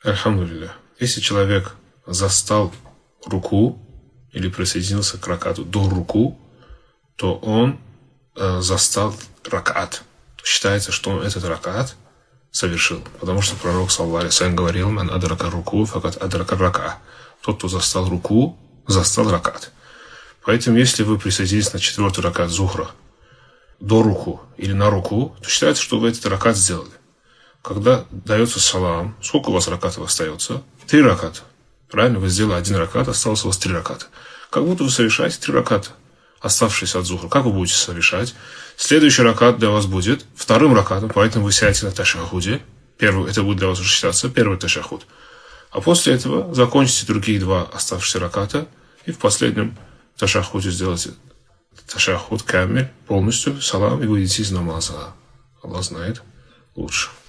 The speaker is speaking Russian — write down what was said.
Альхамдулилля. Если человек застал руку или присоединился к ракату до руку, то он застал ракат. Считается, что он этот ракат совершил. Потому что пророк, саллаллаху алейхи ва саллям, говорил: «Ман адрака руку, факат адрака рака». Тот, кто застал руку, застал ракат. Поэтому, если вы присоединитесь на 4-й ракат зухра до руку или на руку, то считается, что вы этот ракат сделали. Когда дается салам, сколько у вас ракатов остается? 3 раката. Правильно? Вы сделали 1 ракат, осталось у вас 3 раката. Как будто вы совершаете 3 раката, оставшиеся от зухра. Как вы будете совершать? Следующий ракат для вас будет 2-м ракатом, поэтому вы сядете на ташахуде. Первый, это будет для вас уже считаться 1-й ташахуд. А после этого закончите другие 2 оставшиеся раката и в последнем ташахуде сделайте ташахуд камиль полностью, салам, и выйдете из намаза. Аллах знает лучше.